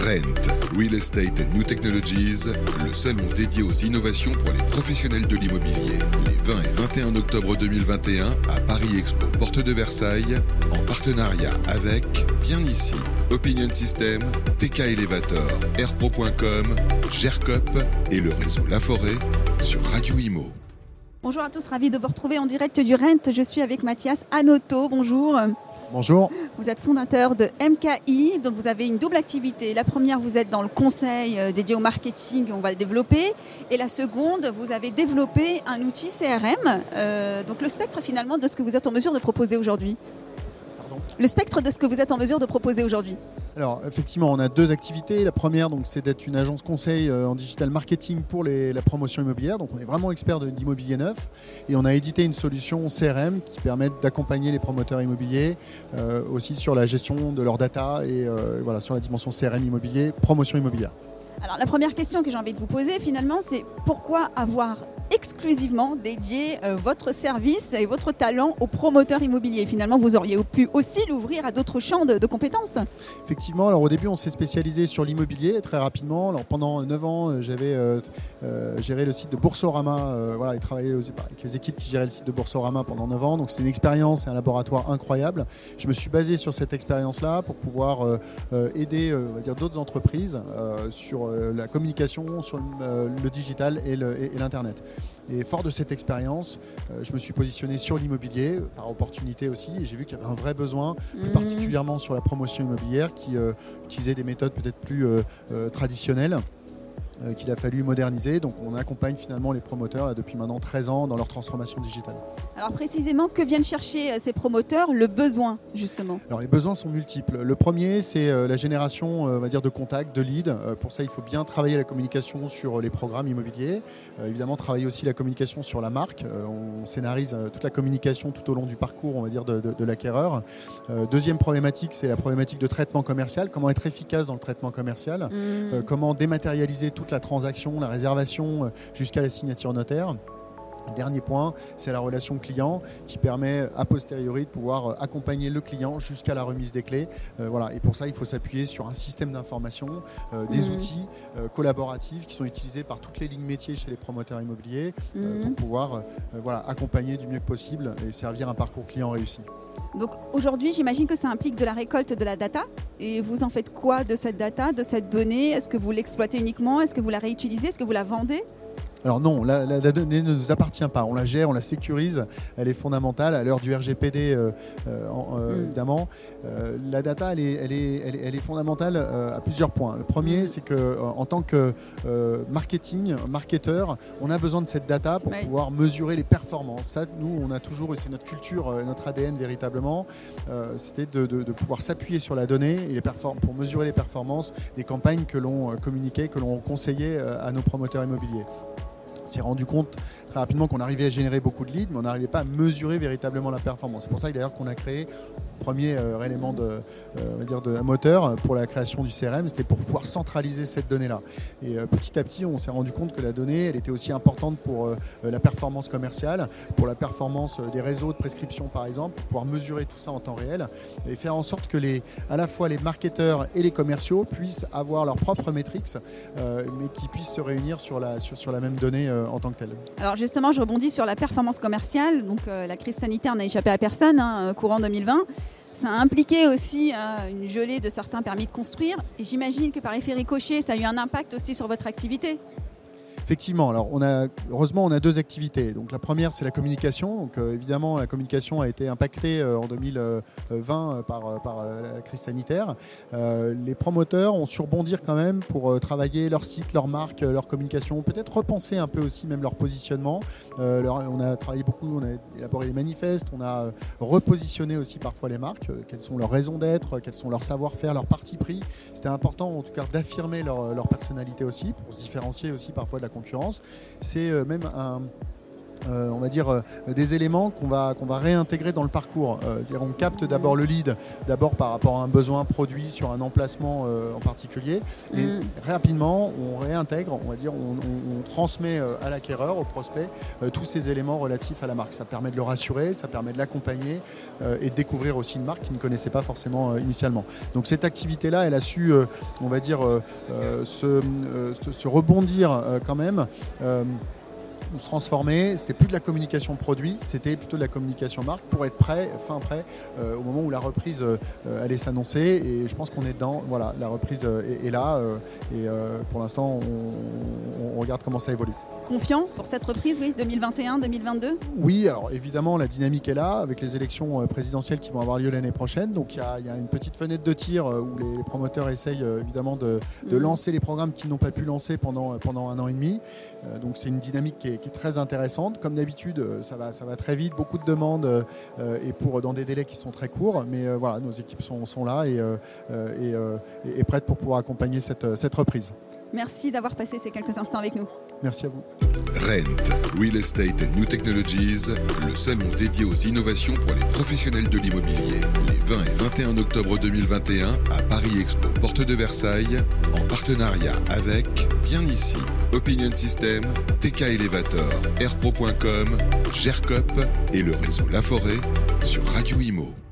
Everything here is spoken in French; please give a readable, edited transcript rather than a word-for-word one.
RENT, Real Estate and New Technologies, le salon dédié aux innovations pour les professionnels de l'immobilier, les 20 et 21 octobre 2021 à Paris Expo, porte de Versailles, en partenariat avec, bien ici, Opinion System, TK Elevator, Airpro.com, GERCOP et le réseau La Forêt sur Radio Imo. Bonjour à tous, ravi de vous retrouver en direct du RENT. Je suis avec Mathias Hanoteau. Bonjour. Bonjour. Vous êtes fondateur de MKI, donc vous avez une double activité. La première, vous êtes dans le conseil dédié au marketing, on va le développer. Et la seconde, vous avez développé un outil CRM, donc le spectre finalement de ce que vous êtes en mesure de proposer aujourd'hui. Le spectre de ce que vous êtes en mesure de proposer aujourd'hui. Alors effectivement, on a deux activités. La première, donc, c'est d'être une agence conseil en digital marketing pour la promotion immobilière. Donc on est vraiment expert d'immobilier neuf. Et on a édité une solution CRM qui permet d'accompagner les promoteurs immobiliers aussi sur la gestion de leur data et voilà, sur la dimension CRM immobilier, promotion immobilière. Alors la première question que j'ai envie de vous poser finalement, c'est pourquoi avoir exclusivement dédié votre service et votre talent aux promoteurs immobiliers. Finalement, vous auriez pu aussi l'ouvrir à d'autres champs de compétences. Effectivement, alors au début, on s'est spécialisé sur l'immobilier très rapidement. Alors pendant 9 ans, j'avais géré le site de Boursorama voilà, et travaillé aussi avec les équipes qui géraient le site de Boursorama pendant 9 ans. Donc c'était une expérience et un laboratoire incroyable. Je me suis basé sur cette expérience-là pour pouvoir aider on va dire, d'autres entreprises sur la communication, sur le digital et l'Internet. Et fort de cette expérience, je me suis positionné sur l'immobilier, par opportunité aussi, et j'ai vu qu'il y avait un vrai besoin, plus particulièrement sur la promotion immobilière, qui utilisait des méthodes peut-être plus traditionnelles, qu'il a fallu moderniser. Donc on accompagne finalement les promoteurs là, depuis maintenant 13 ans dans leur transformation digitale. Alors précisément, que viennent chercher ces promoteurs? Le besoin justement. Alors les besoins sont multiples. Le premier, c'est la génération on va dire, de contacts, de leads. Pour ça, il faut bien travailler la communication sur les programmes immobiliers. Évidemment, travailler aussi la communication sur la marque. On scénarise toute la communication tout au long du parcours on va dire, de l'acquéreur. Deuxième problématique, c'est la problématique de traitement commercial. Comment être efficace dans le traitement commercial. Comment dématérialiser toute la transaction, la réservation jusqu'à la signature notaire. Le dernier point, c'est la relation client qui permet a posteriori de pouvoir accompagner le client jusqu'à la remise des clés. Voilà. Et pour ça, il faut s'appuyer sur un système d'information, des outils collaboratifs qui sont utilisés par toutes les lignes métiers chez les promoteurs immobiliers pour pouvoir voilà, accompagner du mieux possible et servir un parcours client réussi. Donc aujourd'hui, j'imagine que ça implique de la récolte de la data. Et vous en faites quoi de cette data, de cette donnée? Est-ce que vous l'exploitez uniquement? Est-ce que vous la réutilisez? Est-ce que vous la vendez? Alors non, la donnée ne nous appartient pas. On la gère, on la sécurise. Elle est fondamentale à l'heure du RGPD, évidemment. La data, elle est fondamentale à plusieurs points. Le premier, c'est qu'en tant que marketeur, on a besoin de cette data pour pouvoir mesurer les performances. Ça, nous, on a toujours, et c'est notre culture, notre ADN véritablement, c'était de pouvoir s'appuyer sur la donnée et pour mesurer les performances des campagnes que l'on communiquait, que l'on conseillait à nos promoteurs immobiliers. On s'est rendu compte très rapidement qu'on arrivait à générer beaucoup de leads, mais on n'arrivait pas à mesurer véritablement la performance. C'est pour ça d'ailleurs qu'on a créé le premier élément on va dire de moteur pour la création du CRM, c'était pour pouvoir centraliser cette donnée-là. Et petit à petit, on s'est rendu compte que la donnée, elle était aussi importante pour la performance commerciale, pour la performance des réseaux de prescription par exemple, pour pouvoir mesurer tout ça en temps réel et faire en sorte que à la fois les marketeurs et les commerciaux puissent avoir leurs propres metrics, mais qui puissent se réunir sur la même donnée en tant que telle. Alors justement, je rebondis sur la performance commerciale. Donc la crise sanitaire n'a échappé à personne, courant 2020. Ça a impliqué aussi une gelée de certains permis de construire. Et j'imagine que par effet ricochet, ça a eu un impact aussi sur votre activité. Effectivement, alors heureusement on a deux activités. Donc la première c'est la communication. Donc évidemment la communication a été impactée en 2020 par la crise sanitaire. Les promoteurs ont su rebondir quand même pour travailler leur site, leur marque, leur communication, peut-être repenser un peu aussi même leur positionnement. On a travaillé beaucoup, on a élaboré des manifestes, on a repositionné aussi parfois les marques, quelles sont leurs raisons d'être, quels sont leurs savoir-faire, leurs partis pris. C'était important en tout cas d'affirmer leur personnalité aussi pour se différencier aussi parfois de la concurrence. C'est même on va dire des éléments qu'on va réintégrer dans le parcours. C'est-à-dire on capte d'abord le lead, d'abord par rapport à un besoin produit sur un emplacement en particulier, et rapidement on réintègre, on va dire, on transmet à l'acquéreur, au prospect, tous ces éléments relatifs à la marque. Ça permet de le rassurer, ça permet de l'accompagner et de découvrir aussi une marque qu'il ne connaissait pas forcément initialement. Donc cette activité-là, elle a su, on va dire, se rebondir quand même. Se transformer, c'était plus de la communication produit, c'était plutôt de la communication marque pour être fin prêt au moment où la reprise allait s'annoncer, et je pense qu'on est dedans. Voilà, la reprise est là et pour l'instant on regarde comment ça évolue. Confiant pour cette reprise, oui, 2021-2022 ? Oui, alors évidemment la dynamique est là avec les élections présidentielles qui vont avoir lieu l'année prochaine, donc il y a une petite fenêtre de tir où les promoteurs essayent évidemment de lancer les programmes qu'ils n'ont pas pu lancer pendant 1 an et demi, donc c'est une dynamique qui est très intéressante. Comme d'habitude, ça va très vite, beaucoup de demandes et dans des délais qui sont très courts, mais voilà, nos équipes sont là et prêtes pour pouvoir accompagner cette reprise. Merci d'avoir passé ces quelques instants avec nous. Merci à vous. Rent, Real Estate and New Technologies, le salon dédié aux innovations pour les professionnels de l'immobilier, les 20 et 21 octobre 2021 à Paris Expo, porte de Versailles, en partenariat avec Bien Ici, Opinion System, TK Elevator, Airpro.com, GERCOP et le réseau La Forêt sur Radio Imo.